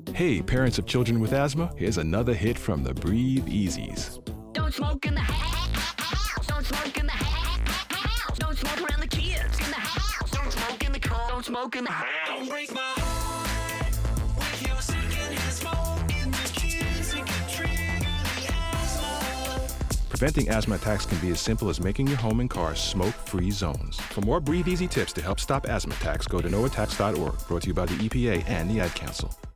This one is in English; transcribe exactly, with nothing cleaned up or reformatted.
Hey, parents of children with asthma, here's another hit from the Breathe Easies. Don't smoke in the house. Don't smoke in the house. Don't smoke around the kids in the house. Don't smoke in the car. Don't smoke in the house. Don't break my heart with your secondhand smoke in the kids. It can trigger the asthma. Preventing asthma attacks can be as simple as making your home and car smoke-free zones. For more Breathe Easy tips to help stop asthma attacks, go to no attacks dot org, brought to you by the E P A and the Ad Council.